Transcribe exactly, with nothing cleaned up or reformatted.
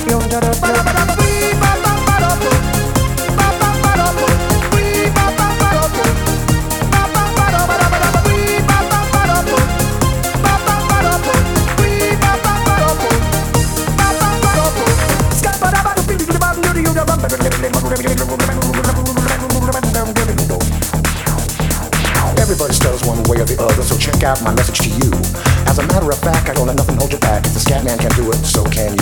Everybody stutters one way or the other, so check out my message to you. As a matter of fact, I don't let nothing hold you back. If the scat man can do it, so can you.